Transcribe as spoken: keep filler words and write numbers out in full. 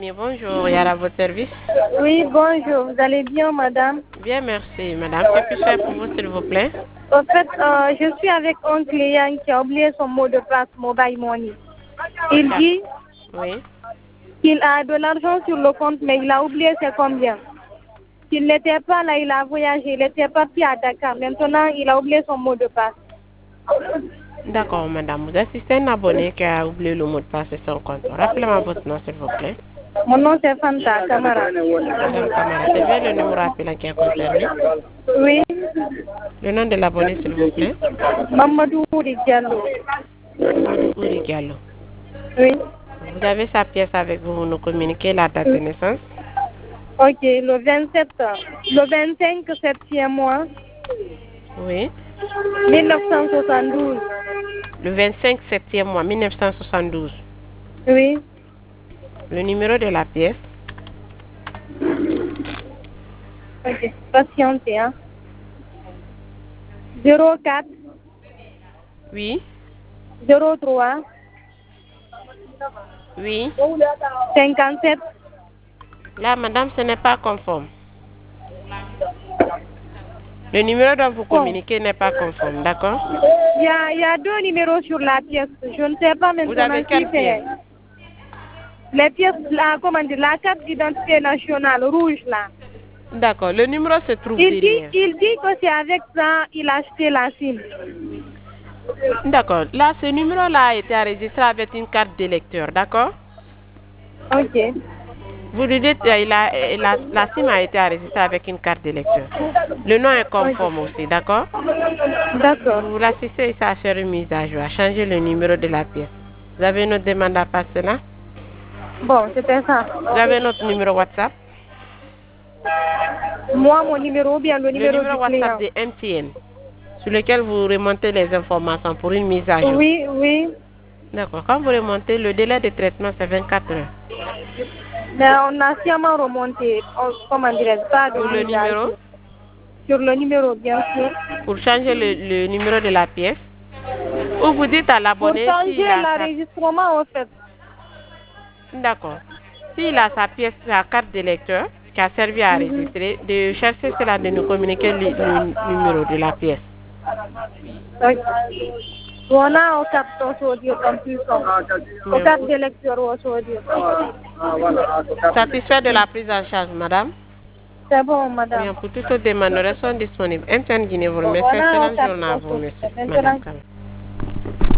Bonjour, il y a votre service. Oui, bonjour, vous allez bien, madame? Bien, merci, madame. Que puis-je faire pour vous, s'il vous plaît? En fait, euh, je suis avec un client qui a oublié son mot de passe Mobile Money. Il dit oui. qu'il a de l'argent sur le compte, mais il a oublié c'est combien. S'il n'était pas là, il a voyagé, il était parti à Dakar. Maintenant, il a oublié son mot de passe. D'accord, madame. Vous assistez un abonné qui a oublié le mot de passe de son compte. Rappelez-moi votre nom, s'il vous plaît. Mon nom, c'est Fanta Camara. Madame Camara, c'est bien le numéro appelant qui est concerné? Oui. Le nom de l'abonné, s'il vous plaît? Mamadou Ouri Diallo. Mamadou Ouri Diallo. Oui. Vous avez sa pièce avec vous, vous nous communiquez la date de naissance? Ok, le vingt-sept, le vingt-cinq septième mois. Oui. mille neuf cent soixante-douze. Le vingt-cinq septième mois, mille neuf cent soixante-douze. Oui. Le numéro de la pièce? Ok, patientez, hein. zéro quatre. Oui. zéro trois. Oui. cinquante-sept. Là, madame, ce n'est pas conforme. Le numéro dont vous communiquez n'est pas conforme, d'accord? Il y a, il y a deux numéros sur la pièce. Je ne sais pas maintenant. Vous avez quelle si pièce? Les pièces, la, comment dire, la carte d'identité nationale rouge là. D'accord, le numéro se trouve il derrière. Dit, il dit que c'est avec ça il a acheté la SIM. D'accord, là, ce numéro-là a été enregistré avec une carte d'électeur, d'accord? Ok. Vous lui dites, euh, il a, la, la SIM a été enregistrée avec une carte d'électeur. Le nom est conforme okay. aussi, d'accord? D'accord. Vous l'assistez à faire une mise à jour, à changer le numéro de la pièce. Vous avez une autre demande à passer là? Bon, c'était ça. Vous avez notre numéro WhatsApp? Moi, mon numéro ou bien le numéro, le numéro du WhatsApp client. de M T N, sur lequel vous remontez les informations pour une mise à jour. Oui, oui. D'accord. Quand vous remontez, le délai de traitement, c'est vingt-quatre heures. Mais on a sciemment remonté, on, comment dirais-je, pas de Sur le numéro? Sur le numéro, bien sûr. Pour changer le, le numéro de la pièce. Ou vous dites à l'abonné Pour changer s'il a l'enregistrement, sa... au fait. D'accord. S'il a sa pièce, sa carte d'électeur, qui a servi à enregistrer, mm -hmm. de chercher cela, de nous communiquer le, le numéro de la pièce. Okay. On a au carton audio comme plus au carte d'électeur audio. Satisfait de la prise en charge, madame? C'est bon, madame. Bien, pour toutes les demandes, sont disponibles. M T N Guinée vous remercie. Excellente journée à vous, monsieur. Madame.